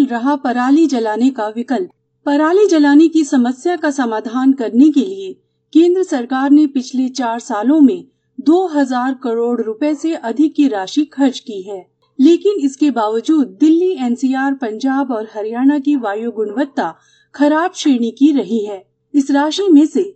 मुश्किल रहा पराली जलाने का विकल्प। पराली जलाने की समस्या का समाधान करने के लिए केंद्र सरकार ने पिछले 4 सालों में 2000 करोड़ रुपए से अधिक की राशि खर्च की है, लेकिन इसके बावजूद दिल्ली, एनसीआर, पंजाब और हरियाणा की वायु गुणवत्ता खराब श्रेणी की रही है। इस राशि में से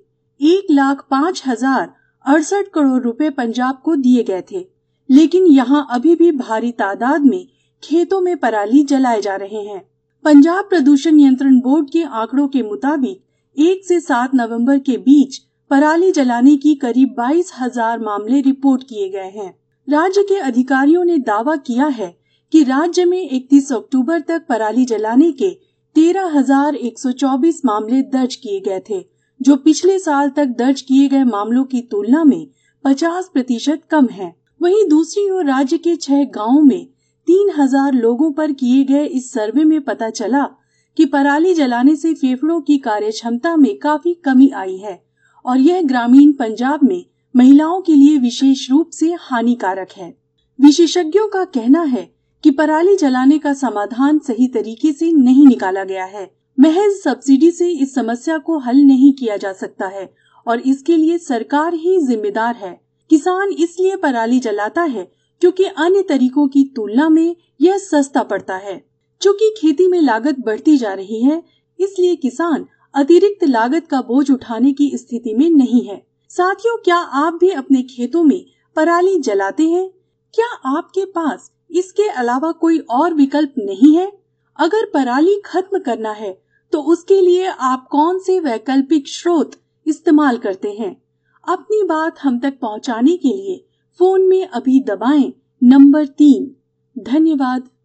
1,05,068 करोड़ रुपए पंजाब को दिए गए थे, लेकिन यहाँ अभी भी भारी तादाद में खेतों में पराली जलाए जा रहे हैं। पंजाब प्रदूषण नियंत्रण बोर्ड के आंकड़ों के मुताबिक 1 से 7 नवंबर के बीच पराली जलाने की करीब 22,000 मामले रिपोर्ट किए गए हैं। राज्य के अधिकारियों ने दावा किया है कि राज्य में 31 अक्टूबर तक पराली जलाने के 13,124 मामले दर्ज किए गए थे, जो पिछले साल तक दर्ज किए गए मामलों की तुलना में 50% कम है। वहीं दूसरी ओर राज्य के 6 गांवों में 3,000 लोगों पर किए गए इस सर्वे में पता चला कि पराली जलाने से फेफड़ों की कार्यक्षमता में काफी कमी आई है और यह ग्रामीण पंजाब में महिलाओं के लिए विशेष रूप से हानिकारक है। विशेषज्ञों का कहना है कि पराली जलाने का समाधान सही तरीके से नहीं निकाला गया है। महज सब्सिडी से इस समस्या को हल नहीं किया जा सकता है और इसके लिए सरकार ही जिम्मेदार है। किसान इसलिए पराली जलाता है क्योंकि अन्य तरीकों की तुलना में यह सस्ता पड़ता है। चूंकि खेती में लागत बढ़ती जा रही है, इसलिए किसान अतिरिक्त लागत का बोझ उठाने की स्थिति में नहीं है। साथियों, क्या आप भी अपने खेतों में पराली जलाते हैं? क्या आपके पास इसके अलावा कोई और विकल्प नहीं है? अगर पराली खत्म करना है तो उसके लिए आप कौन से वैकल्पिक स्रोत इस्तेमाल करते हैं? अपनी बात हम तक पहुंचाने के लिए फोन में अभी दबाएं नंबर 3। धन्यवाद।